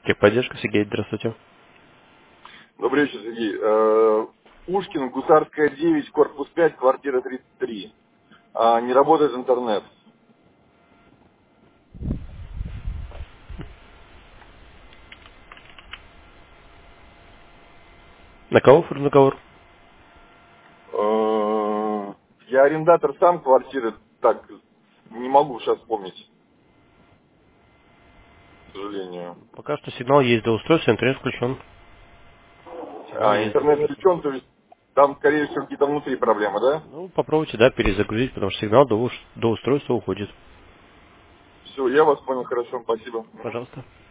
Техподдержка, Сергей, здравствуйте. Добрый вечер, Сергей. Пушкин, Гусарская, 9, корпус 5, квартира 33. Не работает интернет. На кого оформлен договор? Я арендатор сам квартиры, так, не могу сейчас вспомнить, к сожалению. Пока что сигнал есть до устройства, интернет включен. Сигнал есть до Интернет устройства. включен, то есть там, скорее всего, какие-то внутри проблемы, да? Ну, попробуйте, да, перезагрузить, потому что сигнал до устройства уходит. Все, я вас понял, хорошо, спасибо. Пожалуйста.